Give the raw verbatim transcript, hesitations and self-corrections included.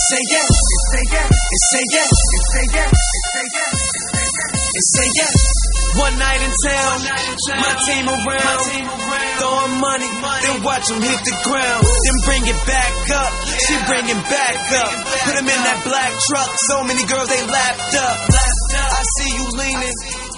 say yes, and say yes, and say yes, and say yes, and say yes. One night in town, my team around, throwing money, then watch them hit the ground, then bring it back up, she bring it back up, put them in that black truck, so many girls they lapped up. I see you leaning,